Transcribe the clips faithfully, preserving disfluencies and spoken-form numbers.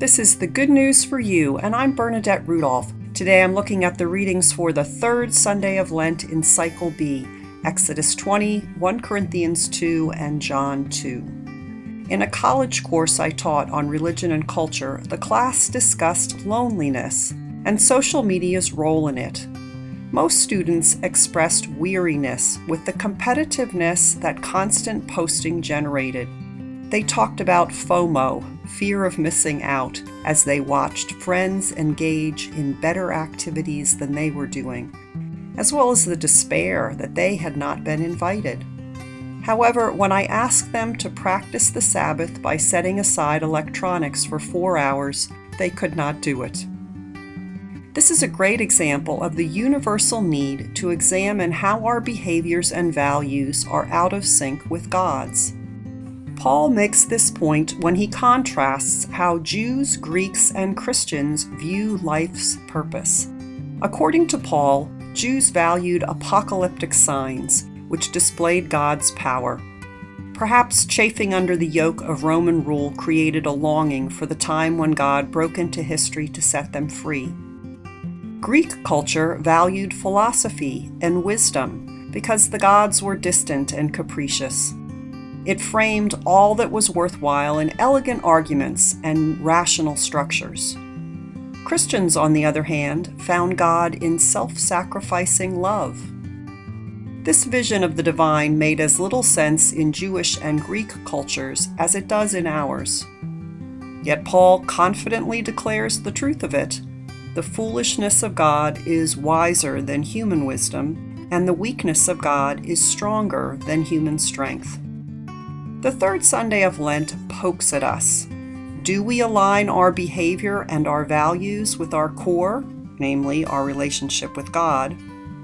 This is the Good News for You, and I'm Bernadette Rudolph. Today I'm looking at the readings for the third Sunday of Lent in Cycle B, Exodus twenty, First Corinthians two, and John two. In a college course I taught on religion and culture, the class discussed loneliness and social media's role in it. Most students expressed weariness with the competitiveness that constant posting generated. They talked about FOMO, fear of missing out, as they watched friends engage in better activities than they were doing, as well as the despair that they had not been invited. However, when I asked them to practice the Sabbath by setting aside electronics for four hours, they could not do it. This is a great example of the universal need to examine how our behaviors and values are out of sync with God's. Paul makes this point when he contrasts how Jews, Greeks, and Christians view life's purpose. According to Paul, Jews valued apocalyptic signs, which displayed God's power. Perhaps chafing under the yoke of Roman rule created a longing for the time when God broke into history to set them free. Greek culture valued philosophy and wisdom because the gods were distant and capricious. It framed all that was worthwhile in elegant arguments and rational structures. Christians, on the other hand, found God in self-sacrificing love. This vision of the divine made as little sense in Jewish and Greek cultures as it does in ours. Yet Paul confidently declares the truth of it. The foolishness of God is wiser than human wisdom, and the weakness of God is stronger than human strength. The third Sunday of Lent pokes at us. Do we align our behavior and our values with our core, namely our relationship with God,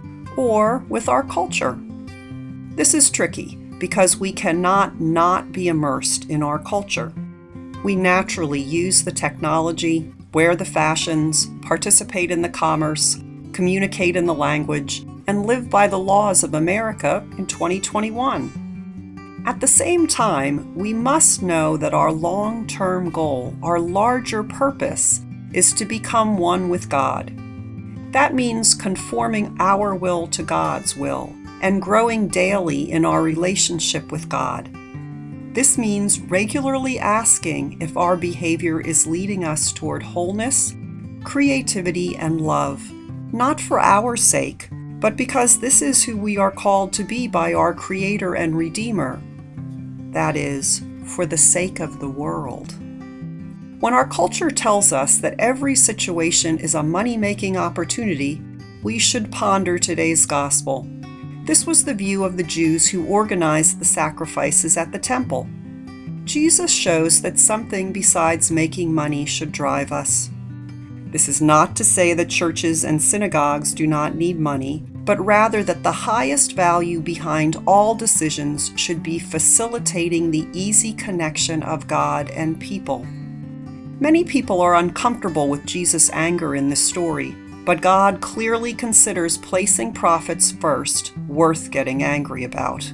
or with our culture? This is tricky because we cannot not be immersed in our culture. We naturally use the technology, wear the fashions, participate in the commerce, communicate in the language, and live by the laws of America in twenty twenty-one. At the same time, we must know that our long-term goal, our larger purpose, is to become one with God. That means conforming our will to God's will and growing daily in our relationship with God. This means regularly asking if our behavior is leading us toward wholeness, creativity, and love, not for our sake, but because this is who we are called to be by our Creator and Redeemer. That is, for the sake of the world. When our culture tells us that every situation is a money-making opportunity, we should ponder today's gospel. This was the view of the Jews who organized the sacrifices at the temple. Jesus shows that something besides making money should drive us. This is not to say that churches and synagogues do not need money, but rather that the highest value behind all decisions should be facilitating the easy connection of God and people. Many people are uncomfortable with Jesus' anger in this story, but God clearly considers placing profits first worth getting angry about.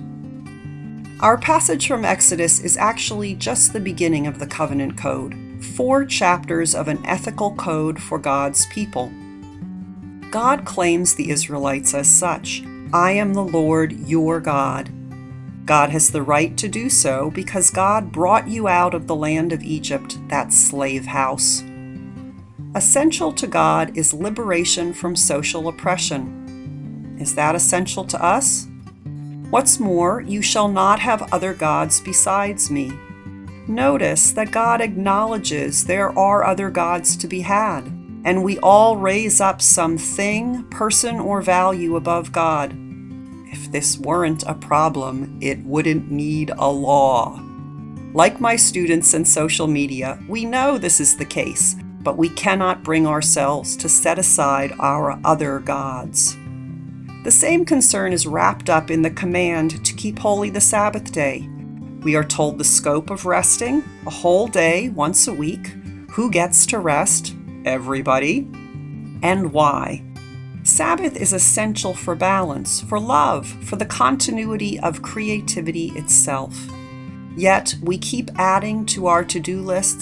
Our passage from Exodus is actually just the beginning of the covenant code, four chapters of an ethical code for God's people. God claims the Israelites as such. I am the Lord your God. God has the right to do so because God brought you out of the land of Egypt, that slave house. Essential to God is liberation from social oppression. Is that essential to us? What's more, you shall not have other gods besides me. Notice that God acknowledges there are other gods to be had, and we all raise up some thing, person, or value above God. If this weren't a problem, it wouldn't need a law. Like my students in social media, we know this is the case, but we cannot bring ourselves to set aside our other gods. The same concern is wrapped up in the command to keep holy the Sabbath day. We are told the scope of resting, a whole day, once a week. Who gets to rest? Everybody. And why? Sabbath is essential for balance, for love, for the continuity of creativity itself. Yet we keep adding to our to-do lists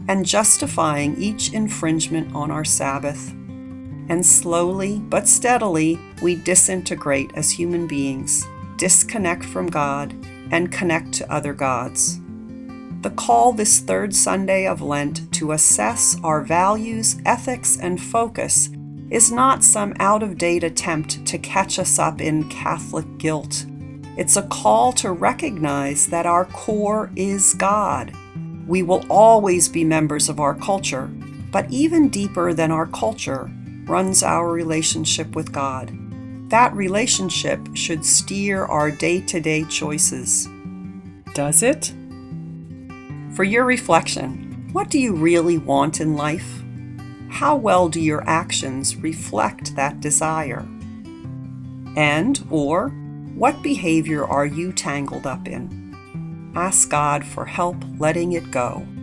and justifying each infringement on our Sabbath. And slowly but steadily, we disintegrate as human beings, disconnect from God, and connect to other gods. The call this third Sunday of Lent to assess our values, ethics, and focus is not some out-of-date attempt to catch us up in Catholic guilt. It's a call to recognize that our core is God. We will always be members of our culture, but even deeper than our culture runs our relationship with God. That relationship should steer our day-to-day choices. Does it? For your reflection, what do you really want in life? How well do your actions reflect that desire? And, or, what behavior are you tangled up in? Ask God for help letting it go.